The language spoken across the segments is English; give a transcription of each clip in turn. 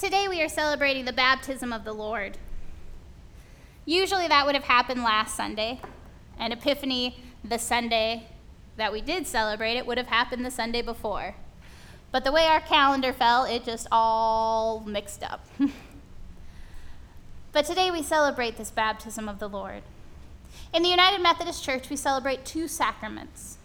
Today we are celebrating the baptism of the Lord. Usually that would have happened last Sunday, and Epiphany, the Sunday that we did celebrate it, would have happened the Sunday before. But the way our calendar fell, it just all mixed up. But today we celebrate this baptism of the Lord. In the United Methodist Church, we celebrate two sacraments.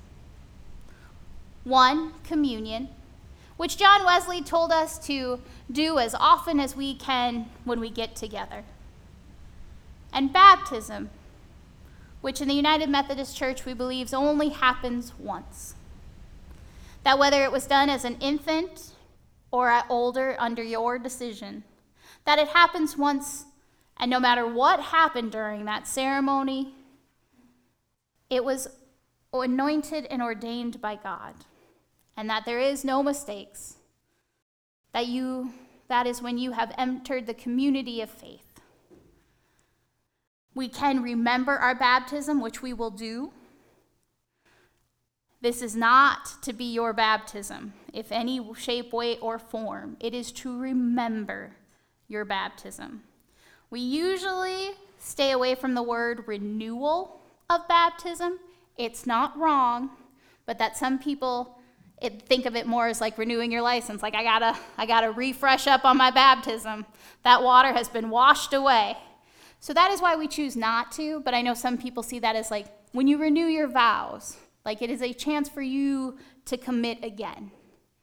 One, communion, which John Wesley told us to do as often as we can when we get together. And baptism, which in the United Methodist Church we believe only happens once. That whether it was done as an infant or at older under your decision, that it happens once, and no matter what happened during that ceremony, it was anointed and ordained by God, and that there is no mistakes, that is when you have entered the community of faith. We can remember our baptism, which we will do. This is not to be your baptism, if any shape, way, or form. It is to remember your baptism. We usually stay away from the word renewal of baptism. It's not wrong, but that some people think of it more as like renewing your license, like I gotta refresh up on my baptism. That water has been washed away. So that is why we choose not to, but I know some people see that as like when you renew your vows, like it is a chance for you to commit again.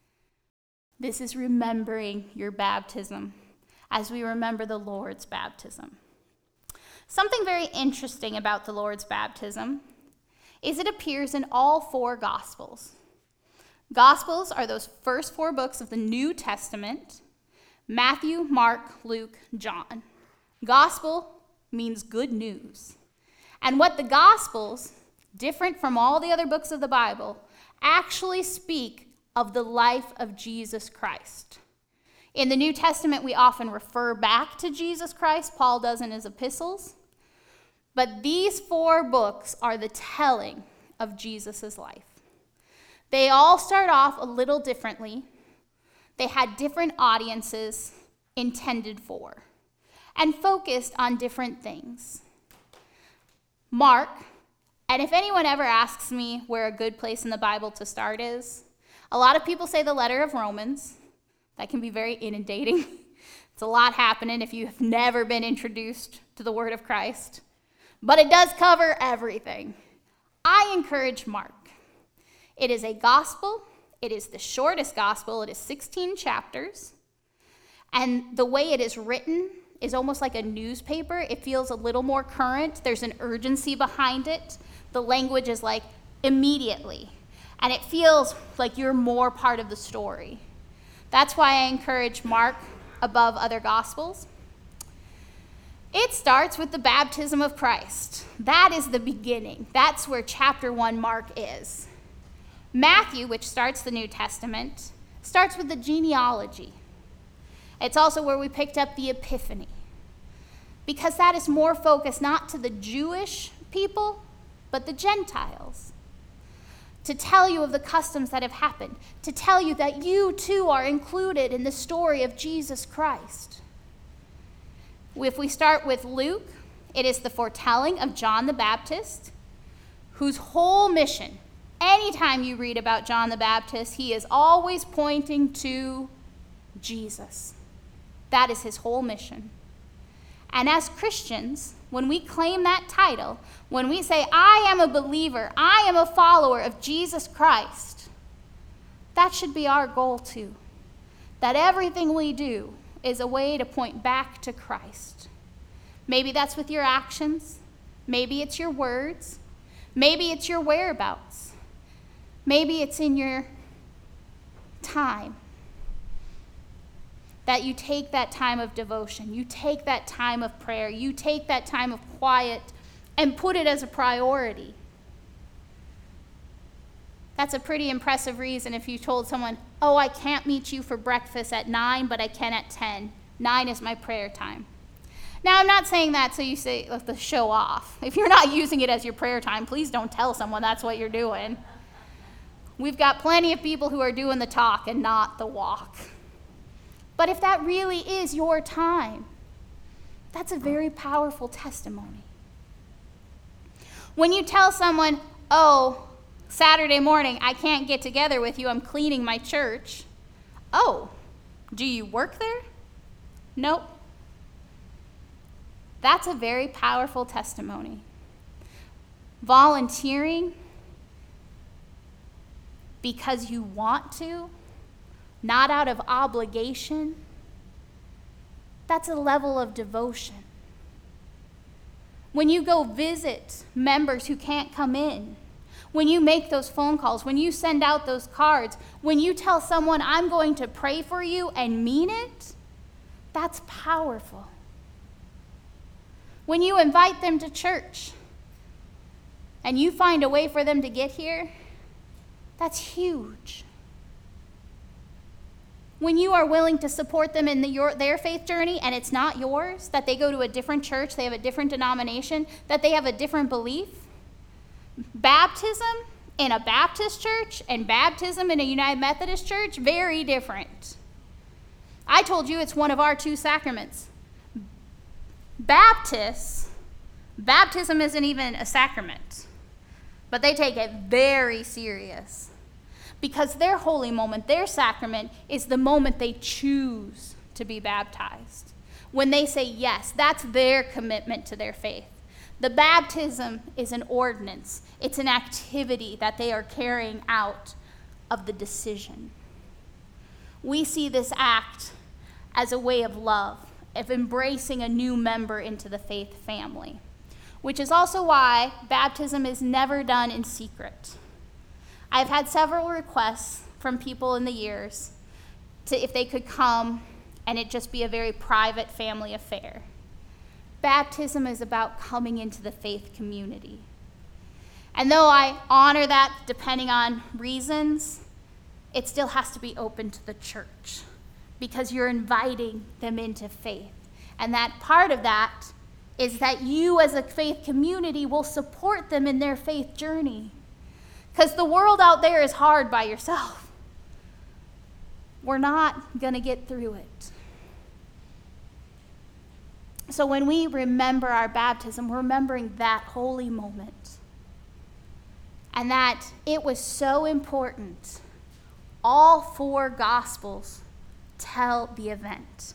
This is remembering your baptism as we remember the Lord's baptism. Something very interesting about the Lord's baptism is it appears in all four Gospels. Gospels are those first four books of the New Testament: Matthew, Mark, Luke, John. Gospel means good news. And what the Gospels, different from all the other books of the Bible, actually speak of the life of Jesus Christ. In the New Testament, we often refer back to Jesus Christ. Paul does in his epistles. But these four books are the telling of Jesus' life. They all start off a little differently. They had different audiences intended for and focused on different things. Mark, and if anyone ever asks me where a good place in the Bible to start is, a lot of people say the letter of Romans. That can be very inundating. It's a lot happening if you have never been introduced to the Word of Christ. But it does cover everything. I encourage Mark. It is a gospel. It is the shortest gospel. It is 16 chapters. And the way it is written is almost like a newspaper. It feels a little more current. There's an urgency behind it. The language is like immediately. And it feels like you're more part of the story. That's why I encourage Mark above other gospels. It starts with the baptism of Christ. That is the beginning. That's where chapter 1 Mark is. Matthew, which starts the New Testament, starts with the genealogy. It's also where we picked up the Epiphany, because that is more focused not to the Jewish people, but the Gentiles. To tell you of the customs that have happened, to tell you that you too are included in the story of Jesus Christ. If we start with Luke, it is the foretelling of John the Baptist, whose whole mission, anytime you read about John the Baptist, he is always pointing to Jesus. That is his whole mission. And as Christians, when we claim that title, when we say, I am a believer, I am a follower of Jesus Christ, that should be our goal too. That everything we do is a way to point back to Christ. Maybe that's with your actions. Maybe it's your words. Maybe it's your whereabouts. Maybe it's in your time. That you take that time of devotion, you take that time of prayer, you take that time of quiet and put it as a priority. That's a pretty impressive reason if you told someone, oh, I can't meet you for breakfast at 9, but I can at 10. 9 is my prayer time. Now, I'm not saying that so you say to show off. If you're not using it as your prayer time, please don't tell someone that's what you're doing. We've got plenty of people who are doing the talk and not the walk. But if that really is your time, that's a very powerful testimony. When you tell someone, oh, Saturday morning, I can't get together with you, I'm cleaning my church. Oh, do you work there? Nope. That's a very powerful testimony. Volunteering because you want to, not out of obligation, that's a level of devotion. When you go visit members who can't come in, when you make those phone calls, when you send out those cards, when you tell someone, I'm going to pray for you and mean it, that's powerful. When you invite them to church and you find a way for them to get here, that's huge. When you are willing to support them in their faith journey and it's not yours, that they go to a different church, they have a different denomination, that they have a different belief, baptism in a Baptist church and baptism in a United Methodist church, very different. I told you it's one of our two sacraments. Baptism isn't even a sacrament, but they take it very serious because their holy moment, their sacrament, is the moment they choose to be baptized. When they say yes, that's their commitment to their faith. The baptism is an ordinance. It's an activity that they are carrying out of the decision. We see this act as a way of love, of embracing a new member into the faith family, which is also why baptism is never done in secret. I've had several requests from people in the years to if they could come and it just be a very private family affair. Baptism is about coming into the faith community. And though I honor that depending on reasons, it still has to be open to the church because you're inviting them into faith. And that part of that is that you as a faith community will support them in their faith journey. Because the world out there is hard by yourself. We're not going to get through it. So when we remember our baptism, we're remembering that holy moment. And that it was so important. All four Gospels tell the event.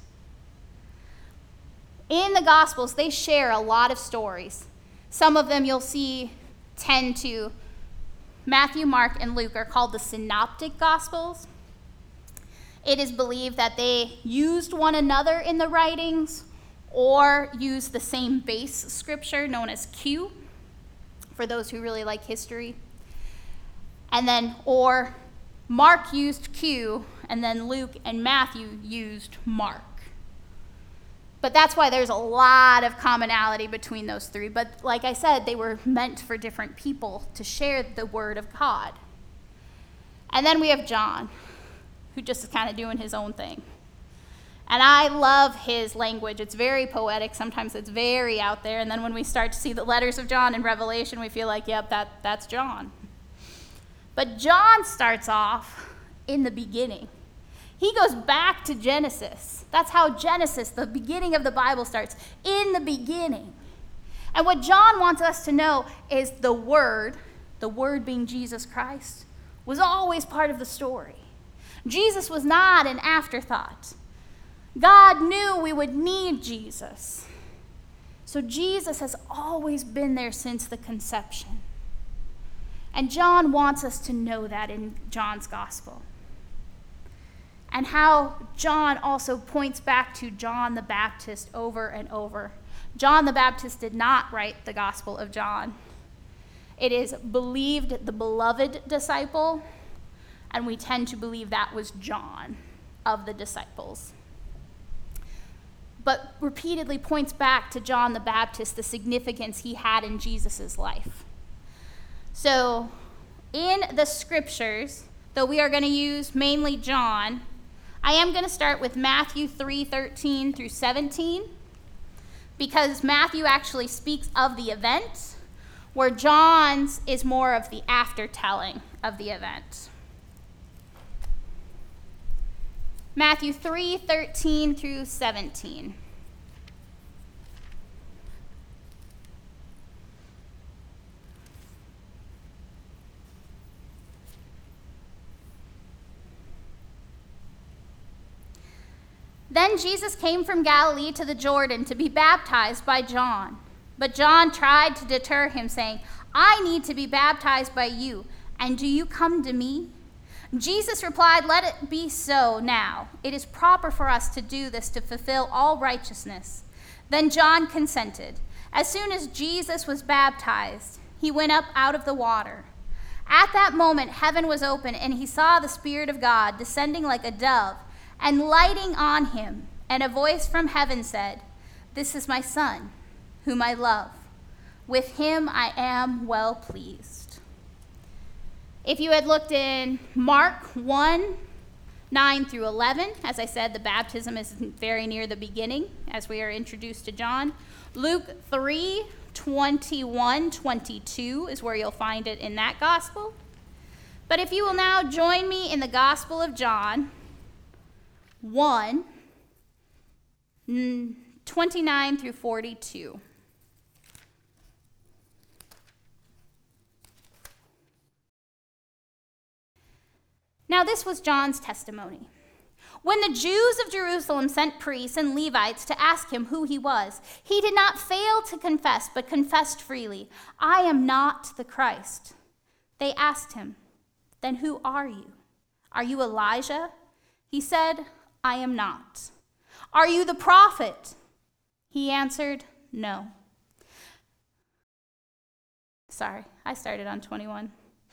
In the Gospels, they share a lot of stories. Some of them you'll see tend to, Matthew, Mark, and Luke are called the Synoptic Gospels. It is believed that they used one another in the writings or used the same base scripture known as Q, for those who really like history. And then, or Mark used Q, and then Luke and Matthew used Mark. But that's why there's a lot of commonality between those three. But like I said, they were meant for different people to share the word of God. And then we have John, who just is kind of doing his own thing. And I love his language. It's very poetic. Sometimes it's very out there. And then when we start to see the letters of John in Revelation, we feel like, yep, that's John. But John starts off in the beginning. He goes back to Genesis. That's how Genesis, the beginning of the Bible, starts. In the beginning. And what John wants us to know is the Word being Jesus Christ, was always part of the story. Jesus was not an afterthought. God knew we would need Jesus. So Jesus has always been there since the conception. And John wants us to know that in John's gospel. And how John also points back to John the Baptist over and over. John the Baptist did not write the Gospel of John. It is believed the beloved disciple, and we tend to believe that was John of the disciples. But repeatedly points back to John the Baptist, the significance he had in Jesus' life. So in the scriptures, though we are going to use mainly John, I am going to start with Matthew 3:13 through 17, because Matthew actually speaks of the event, where John's is more of the aftertelling of the event. Matthew 3:13 through 17. Then Jesus came from Galilee to the Jordan to be baptized by John. But John tried to deter him, saying, "I need to be baptized by you, and do you come to me?" Jesus replied, "Let it be so now. It is proper for us to do this to fulfill all righteousness." Then John consented. As soon as Jesus was baptized, he went up out of the water. At that moment, heaven was open, and he saw the Spirit of God descending like a dove and lighting on him. And a voice from heaven said, "This is my Son, whom I love. With him I am well pleased." If you had looked in Mark 1:9 through 11, as I said, the baptism is very near the beginning as we are introduced to John. Luke 3:21-22 is where you'll find it in that gospel. But if you will now join me in the Gospel of John 1:29 through 42. Now this was John's testimony. When the Jews of Jerusalem sent priests and Levites to ask him who he was, he did not fail to confess, but confessed freely, "I am not the Christ." They asked him, "Then who are you? Are you Elijah?" He said, "I am not." "Are you the prophet?" He answered, "No." Sorry, I started on 21.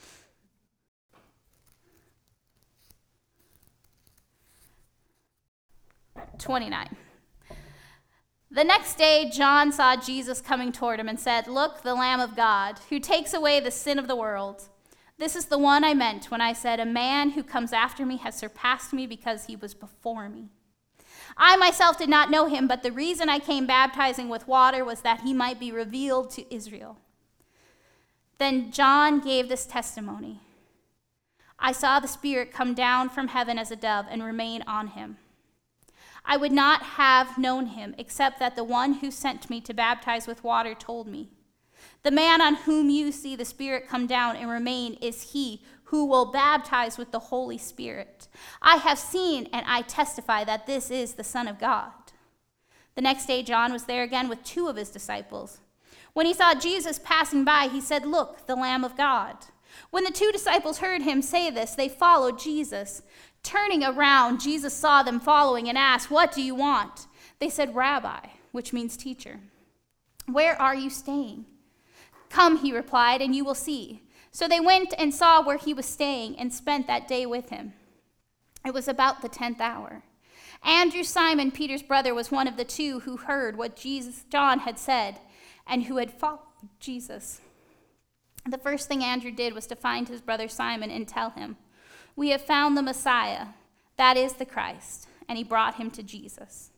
The next day, John saw Jesus coming toward him and said, "Look, the Lamb of God, who takes away the sin of the world. This is the one I meant when I said, 'A man who comes after me has surpassed me because he was before me.' I myself did not know him, but the reason I came baptizing with water was that he might be revealed to Israel." Then John gave this testimony, "I saw the Spirit come down from heaven as a dove and remain on him. I would not have known him except that the one who sent me to baptize with water told me. The man on whom you see the Spirit come down and remain is he who will baptize with the Holy Spirit. I have seen and I testify that this is the Son of God." The next day, John was there again with 2 of his disciples. When he saw Jesus passing by, he said, "Look, the Lamb of God." When the 2 disciples heard him say this, they followed Jesus. Turning around, Jesus saw them following and asked, "What do you want?" They said, "Rabbi," which means teacher, "where are you staying?" "Come," he replied, "and you will see." So they went and saw where he was staying and spent that day with him. It was about the 10th hour. Andrew, Simon Peter's brother, was one of the 2 who heard what John had said and who had followed Jesus. The first thing Andrew did was to find his brother Simon and tell him, "We have found the Messiah, that is the Christ," and he brought him to Jesus.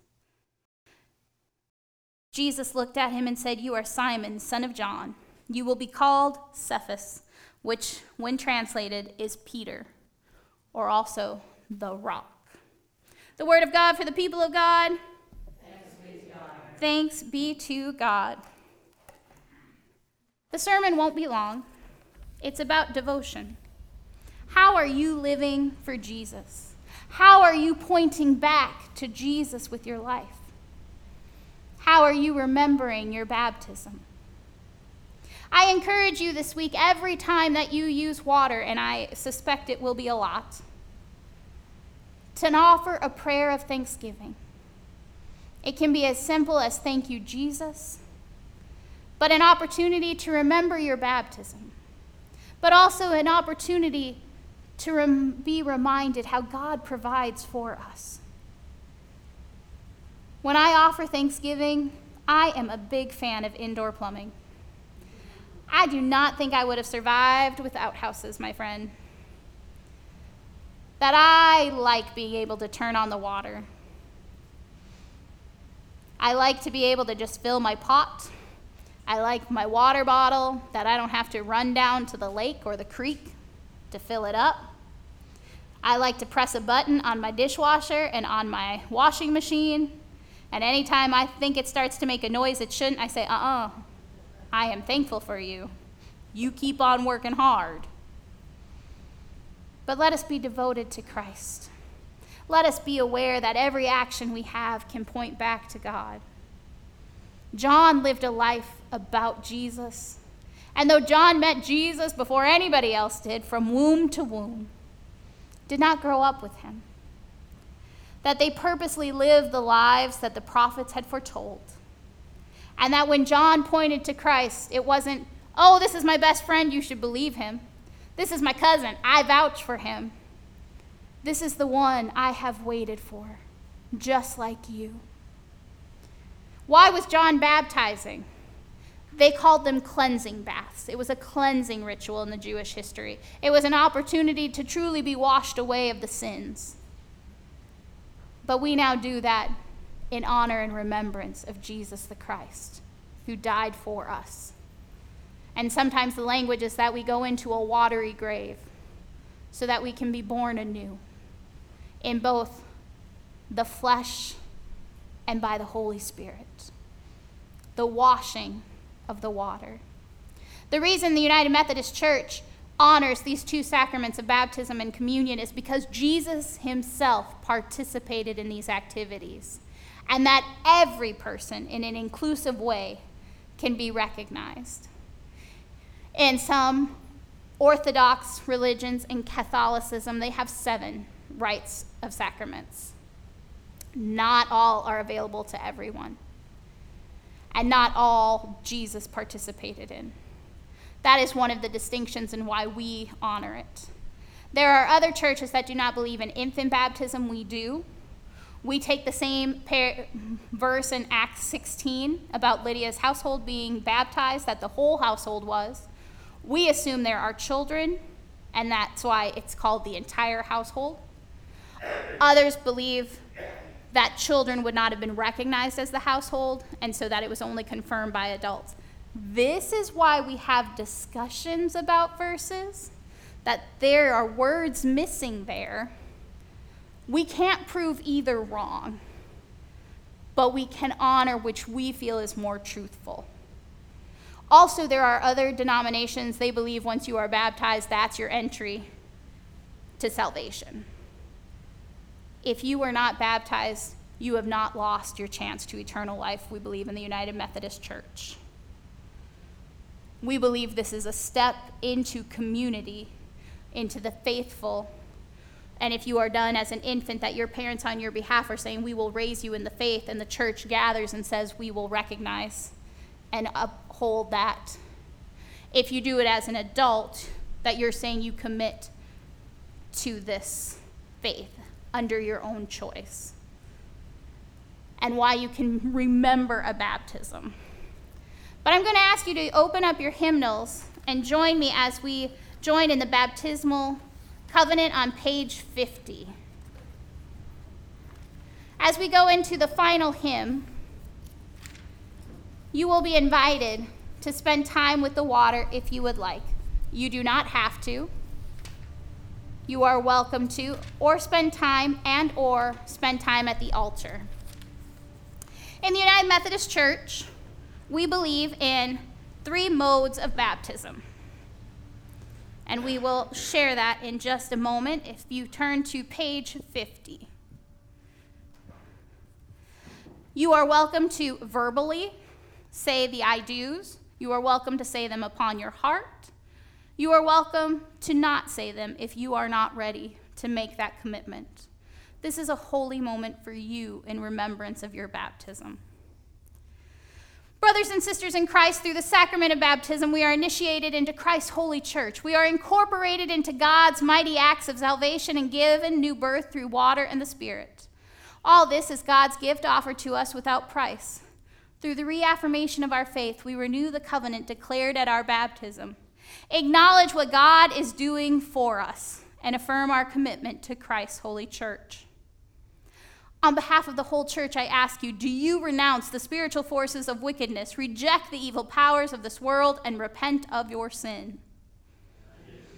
Jesus looked at him and said, "You are Simon, son of John. You will be called Cephas," which, when translated, is Peter, or also the rock. The word of God for the people of God. Thanks be to God. Thanks be to God. The sermon won't be long. It's about devotion. How are you living for Jesus? How are you pointing back to Jesus with your life? How are you remembering your baptism? I encourage you this week, every time that you use water, and I suspect it will be a lot, to offer a prayer of thanksgiving. It can be as simple as "Thank you, Jesus," but an opportunity to remember your baptism, but also an opportunity to be reminded how God provides for us. When I offer thanksgiving, I am a big fan of indoor plumbing. I do not think I would have survived without houses, my friend. That I like being able to turn on the water. I like to be able to just fill my pot. I like my water bottle, that I don't have to run down to the lake or the creek to fill it up. I like to press a button on my dishwasher and on my washing machine, and anytime I think it starts to make a noise it shouldn't, I say, I am thankful for you. You keep on working hard. But let us be devoted to Christ. Let us be aware that every action we have can point back to God. John lived a life about Jesus. And though John met Jesus before anybody else did, from womb to womb, did not grow up with him. That they purposely lived the lives that the prophets had foretold. And that when John pointed to Christ, it wasn't, oh, this is my best friend, you should believe him. This is my cousin, I vouch for him. This is the one I have waited for, just like you. Why was John baptizing? They called them cleansing baths. It was a cleansing ritual in the Jewish history. It was an opportunity to truly be washed away of the sins. But we now do that in honor and remembrance of Jesus the Christ, who died for us. And sometimes the language is that we go into a watery grave so that we can be born anew in both the flesh and by the Holy Spirit. The washing of the water. The reason the United Methodist Church honors these two sacraments of baptism and communion is because Jesus himself participated in these activities, and that every person in an inclusive way can be recognized. In some Orthodox religions and Catholicism, they have 7 rites of sacraments. Not all are available to everyone, and not all Jesus participated in. That is one of the distinctions in why we honor it. There are other churches that do not believe in infant baptism. We do. We take the same verse in Acts 16 about Lydia's household being baptized, that the whole household was. We assume there are children, and that's why it's called the entire household. Others believe that children would not have been recognized as the household, and so that it was only confirmed by adults. This is why we have discussions about verses, that there are words missing there. We can't prove either wrong, but we can honor which we feel is more truthful. Also, there are other denominations, they believe once you are baptized, that's your entry to salvation. If you are not baptized, you have not lost your chance to eternal life, we believe in the United Methodist Church. We believe this is a step into community, into the faithful. And if you are done as an infant, that your parents on your behalf are saying, we will raise you in the faith, and the church gathers and says, we will recognize and uphold that. If you do it as an adult, that you're saying you commit to this faith under your own choice. And why you can remember a baptism. But I'm going to ask you to open up your hymnals and join me as we join in the baptismal covenant on page 50. As we go into the final hymn, you will be invited to spend time with the water if you would like. You do not have to. You are welcome to, or spend time at the altar. In the United Methodist Church, we believe in 3 modes of baptism. And we will share that in just a moment if you turn to page 50. You are welcome to verbally say the I do's. You are welcome to say them upon your heart. You are welcome to not say them if you are not ready to make that commitment. This is a holy moment for you in remembrance of your baptism. Brothers and sisters in Christ, through the sacrament of baptism, we are initiated into Christ's holy church. We are incorporated into God's mighty acts of salvation and given new birth through water and the Spirit. All this is God's gift offered to us without price. Through the reaffirmation of our faith, we renew the covenant declared at our baptism, acknowledge what God is doing for us, and affirm our commitment to Christ's holy church. On behalf of the whole church, I ask you, do you renounce the spiritual forces of wickedness, reject the evil powers of this world, and repent of your sin?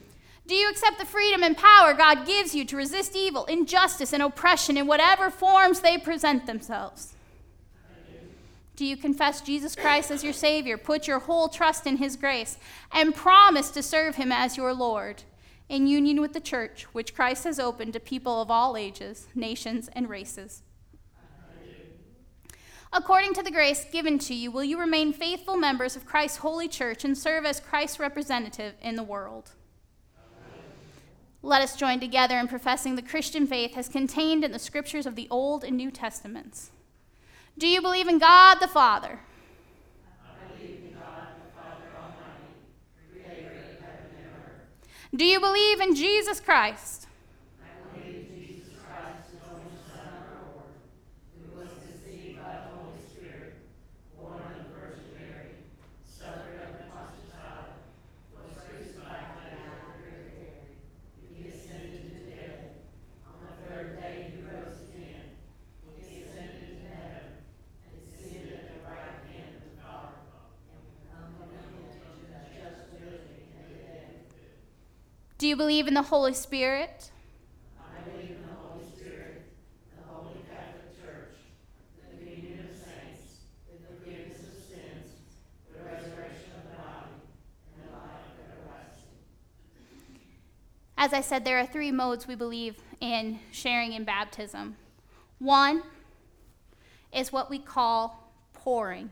Do you accept the freedom and power God gives you to resist evil, injustice, and oppression in whatever forms they present themselves? Do you confess Jesus Christ as your Savior, put your whole trust in his grace, and promise to serve him as your Lord, in union with the church, which Christ has opened to people of all ages, nations, and races? According to the grace given to you, will you remain faithful members of Christ's holy church and serve as Christ's representative in the world? Let us join together in professing the Christian faith as contained in the scriptures of the Old and New Testaments. Do you believe in God the Father? I believe in God the Father Almighty, creator of heaven and earth. Do you believe in Jesus Christ? I believe in Jesus Christ, his only Son, our Lord, who was conceived by the Holy Spirit, born of the Virgin Mary, suffered under Pontius Pilate, was crucified, died, and buried. He ascended into heaven. On the third day he rose again. He ascended into heaven, and is seated at the right hand of God, and will come again to judge the living and the dead. Do you believe in the Holy Spirit? I believe in the Holy Spirit, the Holy Catholic Church, the communion of saints, the forgiveness of sins, the resurrection of the body, and the life everlasting. As I said, there are three modes we believe in sharing in baptism. One is what we call pouring.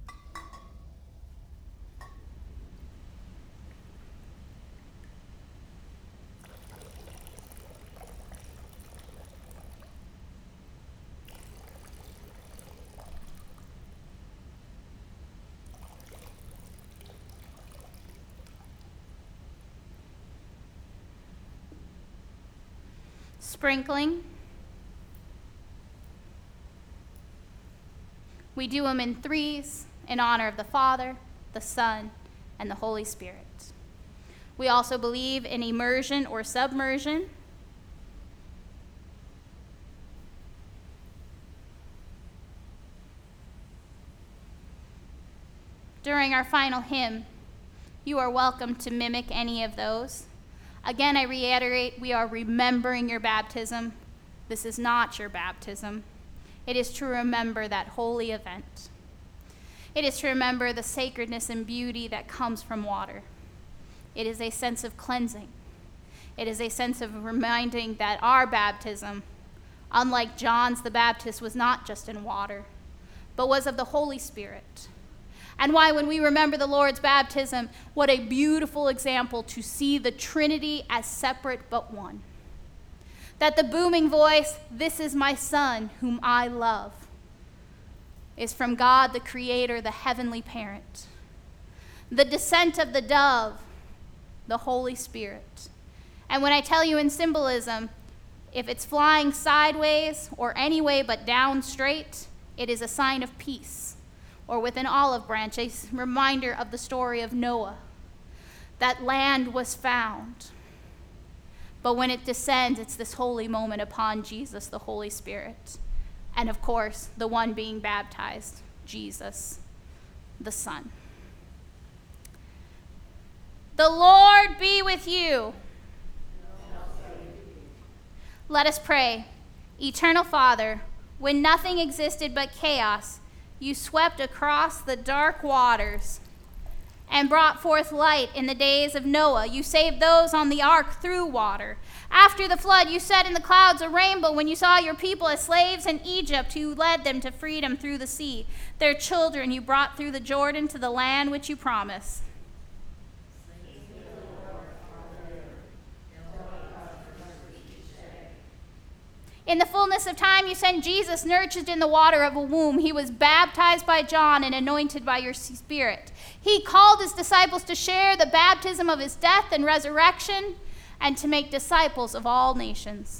Sprinkling. We do them in threes in honor of the Father, the Son, and the Holy Spirit. We also believe in immersion or submersion. During our final hymn, you are welcome to mimic any of those. Again, I reiterate, we are remembering your baptism. This is not your baptism. It is to remember that holy event. It is to remember the sacredness and beauty that comes from water. It is a sense of cleansing. It is a sense of reminding that our baptism, unlike John's the Baptist, was not just in water, but was of the Holy Spirit. And why, when we remember the Lord's baptism, what a beautiful example to see the Trinity as separate but one. That the booming voice, "This is my Son, whom I love," is from God, the Creator, the heavenly parent. The descent of the dove, the Holy Spirit. And when I tell you in symbolism, if it's flying sideways or any way but down straight, it is a sign of peace. Or with an olive branch, a reminder of the story of Noah. That land was found. But when it descends, it's this holy moment upon Jesus, the Holy Spirit. And of course, the one being baptized, Jesus, the Son. The Lord be with you. Let us pray. Eternal Father, when nothing existed but chaos, you swept across the dark waters and brought forth light in the days of Noah. You saved those on the ark through water. After the flood, you set in the clouds a rainbow when you saw your people as slaves in Egypt, you led them to freedom through the sea. Their children you brought through the Jordan to the land which you promised. In the fullness of time, you sent Jesus, nurtured in the water of a womb. He was baptized by John and anointed by your Spirit. He called his disciples to share the baptism of his death and resurrection and to make disciples of all nations.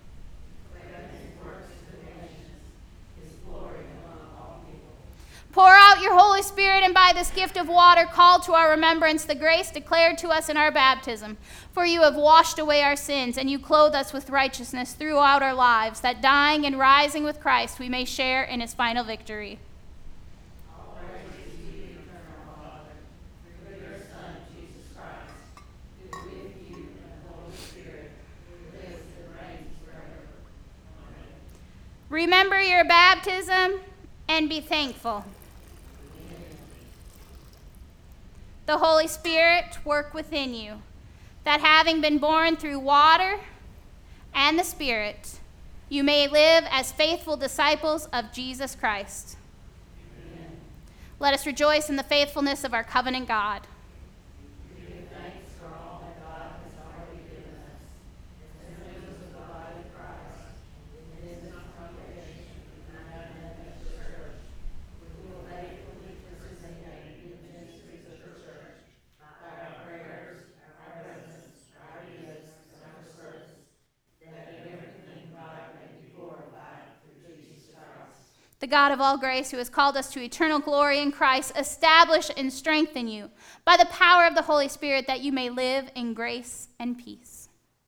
Pour out your Holy Spirit, and by this gift of water call to our remembrance the grace declared to us in our baptism. For you have washed away our sins, and you clothe us with righteousness throughout our lives, that dying and rising with Christ we may share in his final victory. All praise to you, eternal Father, through your Son, Jesus Christ, who with you and the Remember your baptism and be thankful. The Holy Spirit work within you, that having been born through water and the Spirit, you may live as faithful disciples of Jesus Christ. Amen. Let us rejoice in the faithfulness of our covenant God. We give thanks for all that God has already given us, as members of the body of Christ, and in this congregation, united as the church. We will faithfully participate in the ministries of the church by our prayers, our presence, our gifts, and our service, that everything God may be glorified through Jesus Christ. The God of all grace, who has called us to eternal glory in Christ, establish and strengthen you by the power of the Holy Spirit, that you may live in grace and peace.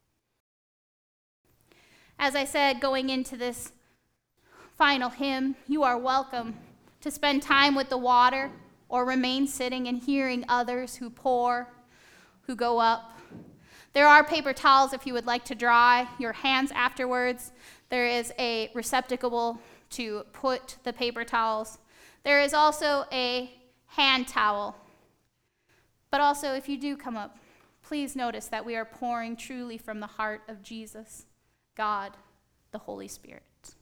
As I said, going into this final hymn, you are welcome to spend time with the water or remain sitting and hearing others who pour, who go up. There are paper towels if you would like to dry your hands afterwards. There is a receptacle to put the paper towels. There is also a hand towel. But also, if you do come up, please notice that we are pouring truly from the heart of Jesus, God, the Holy Spirit.